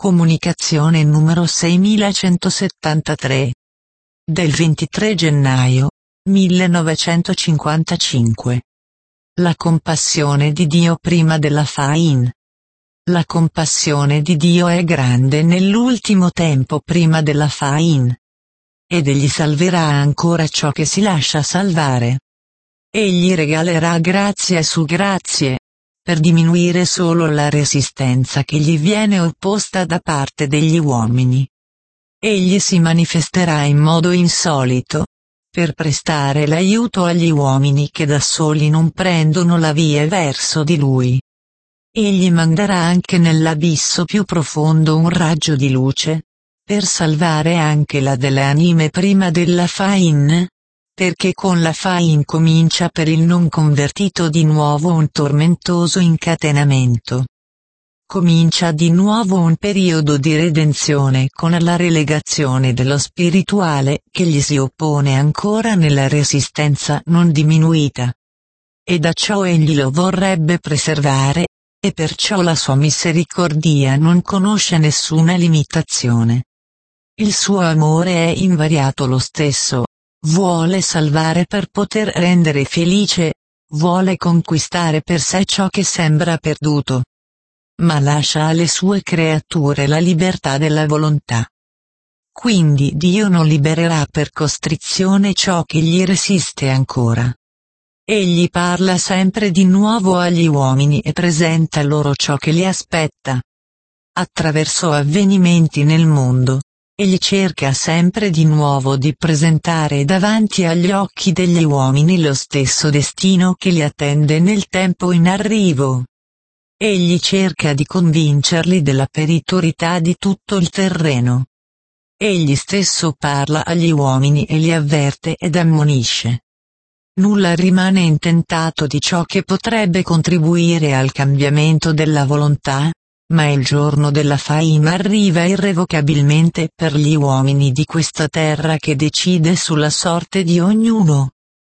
Comunicazione numero 6173. Del 23 gennaio 1955. La compassione di Dio prima della fain. La compassione di Dio è grande nell'ultimo tempo prima della fain. Ed egli salverà ancora ciò che si lascia salvare. Egli regalerà grazie su grazie, per diminuire solo la resistenza che gli viene opposta da parte degli uomini. Egli si manifesterà in modo insolito, per prestare l'aiuto agli uomini che da soli non prendono la via verso di lui. Egli manderà anche nell'abisso più profondo un raggio di luce, per salvare anche la delle anime prima della fain, perché con la fain comincia per il non convertito di nuovo un tormentoso incatenamento. Comincia di nuovo un periodo di redenzione con la relegazione dello spirituale che gli si oppone ancora nella resistenza non diminuita. E da ciò egli lo vorrebbe preservare, e perciò la sua misericordia non conosce nessuna limitazione. Il suo amore è invariato lo stesso. Vuole salvare per poter rendere felice, vuole conquistare per sé ciò che sembra perduto. Ma lascia alle sue creature la libertà della volontà. Quindi Dio non libererà per costrizione ciò che gli resiste ancora. Egli parla sempre di nuovo agli uomini e presenta loro ciò che li aspetta. Attraverso avvenimenti nel mondo, egli cerca sempre di nuovo di presentare davanti agli occhi degli uomini lo stesso destino che li attende nel tempo in arrivo. Egli cerca di convincerli della peritorietà di tutto il terreno. Egli stesso parla agli uomini e li avverte ed ammonisce. Nulla rimane intentato di ciò che potrebbe contribuire al cambiamento della volontà, ma il giorno della faina arriva irrevocabilmente per gli uomini di questa terra che decide sulla sorte di ognuno.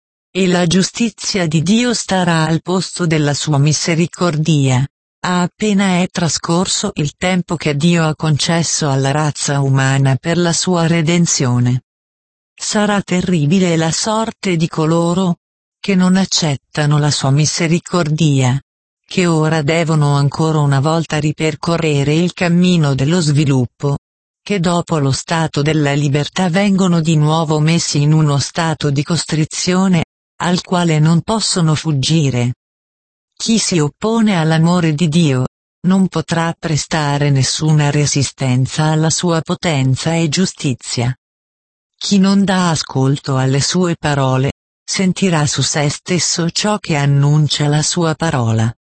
E la giustizia di Dio starà al posto della sua misericordia, appena è trascorso il tempo che Dio ha concesso alla razza umana per la sua redenzione. Sarà terribile la sorte di coloro che non accettano la sua misericordia, che ora devono ancora una volta ripercorrere il cammino dello sviluppo, che dopo lo stato della libertà vengono di nuovo messi in uno stato di costrizione, al quale non possono fuggire. Chi si oppone all'amore di Dio, non potrà prestare nessuna resistenza alla sua potenza e giustizia. Chi non dà ascolto alle sue parole, sentirà su se stesso ciò che annuncia la sua parola.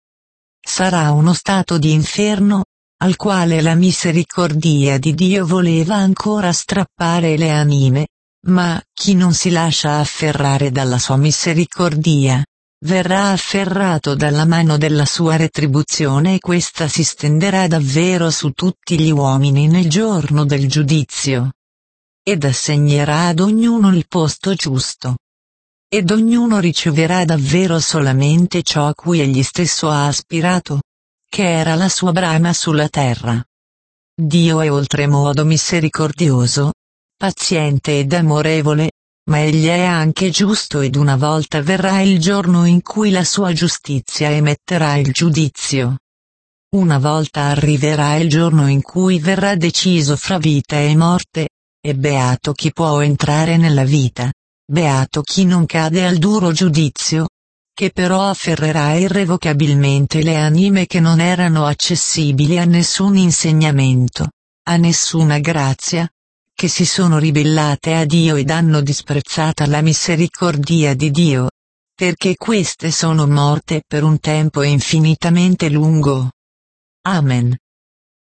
Sarà uno stato di inferno, al quale la misericordia di Dio voleva ancora strappare le anime, ma chi non si lascia afferrare dalla sua misericordia, verrà afferrato dalla mano della sua retribuzione e questa si stenderà davvero su tutti gli uomini nel giorno del giudizio. Ed assegnerà ad ognuno il posto giusto. Ed ognuno riceverà davvero solamente ciò a cui egli stesso ha aspirato, che era la sua brama sulla terra. Dio è oltremodo misericordioso, paziente ed amorevole, ma egli è anche giusto ed una volta verrà il giorno in cui la sua giustizia emetterà il giudizio. Una volta arriverà il giorno in cui verrà deciso fra vita e morte, e beato chi può entrare nella vita. Beato chi non cade al duro giudizio, che però afferrerà irrevocabilmente le anime che non erano accessibili a nessun insegnamento, a nessuna grazia, che si sono ribellate a Dio ed hanno disprezzata la misericordia di Dio, perché queste sono morte per un tempo infinitamente lungo. Amen.